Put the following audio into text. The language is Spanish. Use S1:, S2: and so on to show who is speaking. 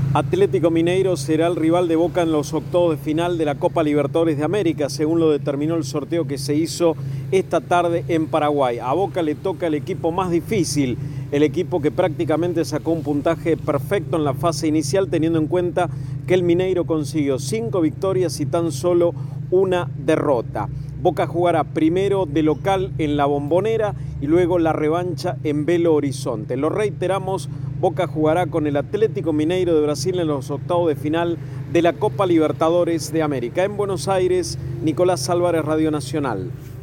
S1: Atlético Mineiro será el rival de Boca en los octavos de final de la Copa Libertadores de América, según lo determinó el sorteo que se hizo esta tarde en Paraguay. A Boca le toca el equipo más difícil, el equipo que prácticamente sacó un puntaje perfecto en la fase inicial, teniendo en cuenta que el Mineiro consiguió 5 victorias y tan solo una derrota. Boca jugará primero de local en La Bombonera y luego la revancha en Belo Horizonte. Lo reiteramos, Boca jugará con el Atlético Mineiro de Brasil en los octavos de final de la Copa Libertadores de América. En Buenos Aires, Nicolás Álvarez, Radio Nacional.